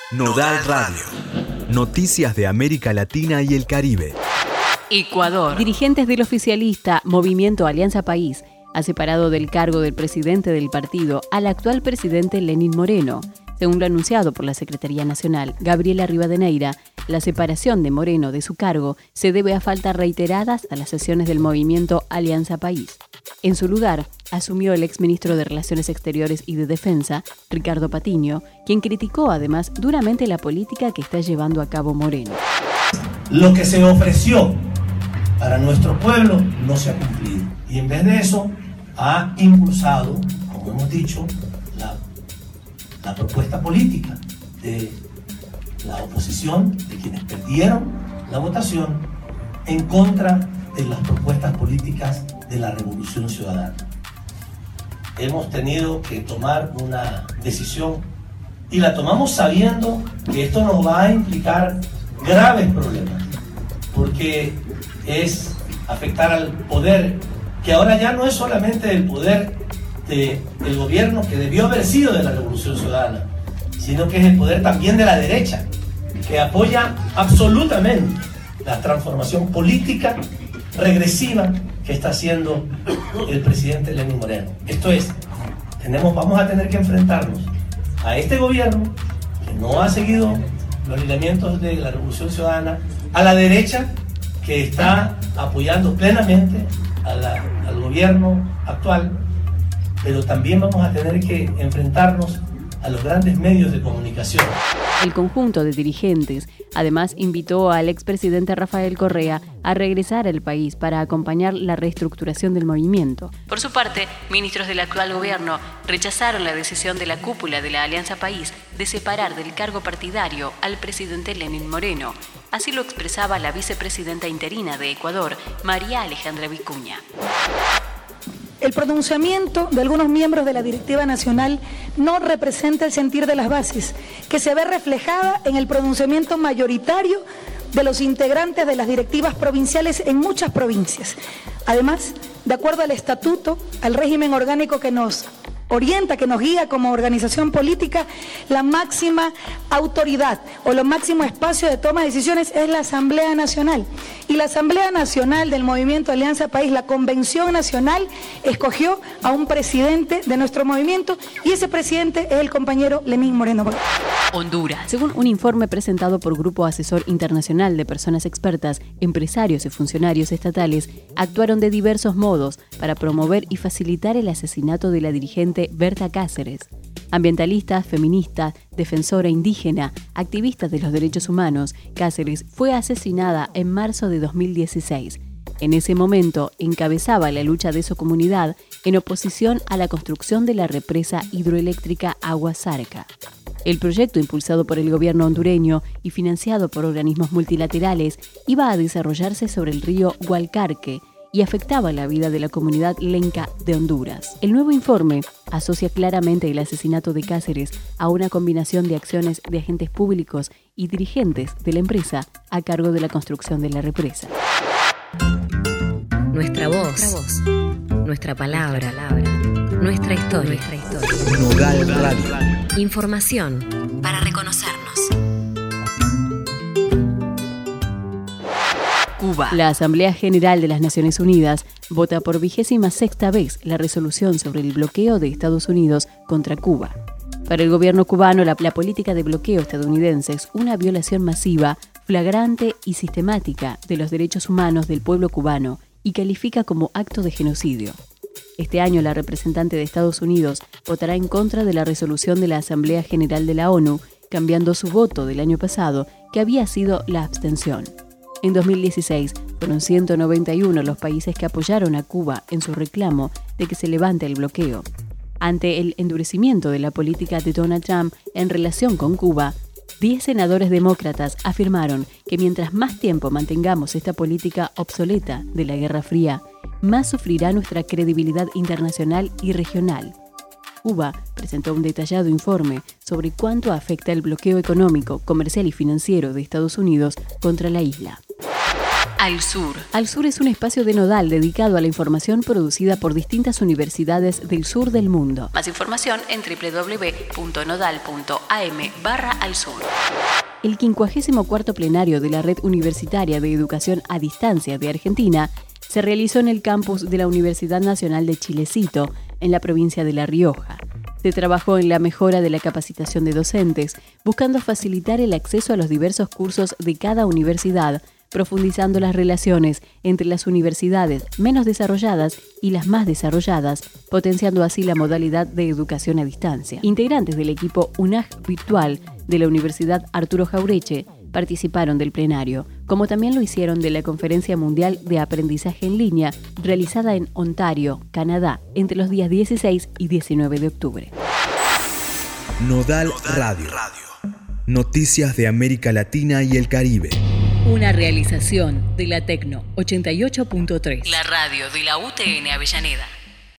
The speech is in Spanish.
Nodal Radio. Noticias de América Latina y el Caribe. Ecuador. Dirigentes del oficialista Movimiento Alianza País ha separado del cargo del presidente del partido al actual presidente Lenín Moreno. Según lo anunciado por la Secretaría Nacional, Gabriela Rivadeneira, la separación de Moreno de su cargo se debe a faltas reiteradas a las sesiones del movimiento Alianza País. En su lugar, asumió el exministro de Relaciones Exteriores y de Defensa, Ricardo Patiño, quien criticó además duramente la política que está llevando a cabo Moreno. Lo que se ofreció para nuestro pueblo no se ha cumplido. Y en vez de eso, ha impulsado, como hemos dicho, la propuesta política de la oposición, de quienes perdieron la votación, en contra de las propuestas políticas de la Revolución Ciudadana. Hemos tenido que tomar una decisión y la tomamos sabiendo que esto nos va a implicar graves problemas, porque es afectar al poder, que ahora ya no es solamente el poder del gobierno que debió haber sido de la Revolución Ciudadana, sino que es el poder también de la derecha, que apoya absolutamente la transformación política regresiva que está haciendo el presidente Lenín Moreno. Esto es, vamos a tener que enfrentarnos a este gobierno que no ha seguido los lineamientos de la Revolución Ciudadana, a la derecha que está apoyando plenamente al gobierno actual, pero también vamos a tener que enfrentarnos a los grandes medios de comunicación. El conjunto de dirigentes además invitó al expresidente Rafael Correa a regresar al país para acompañar la reestructuración del movimiento. Por su parte, ministros del actual gobierno rechazaron la decisión de la cúpula de la Alianza País de separar del cargo partidario al presidente Lenín Moreno. Así lo expresaba la vicepresidenta interina de Ecuador, María Alejandra Vicuña. El pronunciamiento de algunos miembros de la directiva nacional no representa el sentir de las bases, que se ve reflejada en el pronunciamiento mayoritario de los integrantes de las directivas provinciales en muchas provincias. Además, de acuerdo al estatuto, al régimen orgánico que nos orienta, que nos guía como organización política, la máxima autoridad o el máximo espacio de toma de decisiones es la Asamblea Nacional. Y la Asamblea Nacional del Movimiento Alianza País, la Convención Nacional, escogió a un presidente de nuestro movimiento y ese presidente es el compañero Lenín Moreno. Honduras. Según un informe presentado por Grupo Asesor Internacional de Personas Expertas, empresarios y funcionarios estatales actuaron de diversos modos para promover y facilitar el asesinato de la dirigente Berta Cáceres. Ambientalista, feminista, defensora indígena, activista de los derechos humanos, Cáceres fue asesinada en marzo de 2016. En ese momento encabezaba la lucha de su comunidad en oposición a la construcción de la represa hidroeléctrica Agua Zarca. El proyecto, impulsado por el gobierno hondureño y financiado por organismos multilaterales, iba a desarrollarse sobre el río Gualcarque y afectaba la vida de la comunidad lenca de Honduras. El nuevo informe asocia claramente el asesinato de Cáceres a una combinación de acciones de agentes públicos y dirigentes de la empresa a cargo de la construcción de la represa. Nuestra voz, nuestra palabra, nuestra historia. Nodal Radio. Información para reconocernos. Cuba. La Asamblea General de las Naciones Unidas vota por 26ª vez la resolución sobre el bloqueo de Estados Unidos contra Cuba. Para el gobierno cubano, la política de bloqueo estadounidense es una violación masiva, flagrante y sistemática de los derechos humanos del pueblo cubano y califica como acto de genocidio. Este año, la representante de Estados Unidos votará en contra de la resolución de la Asamblea General de la ONU, cambiando su voto del año pasado, que había sido la abstención. En 2016, fueron 191 los países que apoyaron a Cuba en su reclamo de que se levante el bloqueo. Ante el endurecimiento de la política de Donald Trump en relación con Cuba, 10 senadores demócratas afirmaron que mientras más tiempo mantengamos esta política obsoleta de la Guerra Fría, más sufrirá nuestra credibilidad internacional y regional. Cuba presentó un detallado informe sobre cuánto afecta el bloqueo económico, comercial y financiero de Estados Unidos contra la isla. Al Sur. Al Sur es un espacio de Nodal dedicado a la información producida por distintas universidades del sur del mundo. Más información en www.nodal.am/alsur. El 54º plenario de la Red Universitaria de Educación a Distancia de Argentina se realizó en el campus de la Universidad Nacional de Chilecito, en la provincia de La Rioja. Se trabajó en la mejora de la capacitación de docentes, buscando facilitar el acceso a los diversos cursos de cada universidad, profundizando las relaciones entre las universidades menos desarrolladas y las más desarrolladas, potenciando así la modalidad de educación a distancia. Integrantes del equipo UNAG Virtual de la Universidad Arturo Jaureche participaron del plenario, como también lo hicieron de la Conferencia Mundial de Aprendizaje en Línea, realizada en Ontario, Canadá, entre los días 16 y 19 de octubre. Nodal Radio. Noticias de América Latina y el Caribe. Una realización de la Tecno 88.3. La radio de la UTN Avellaneda.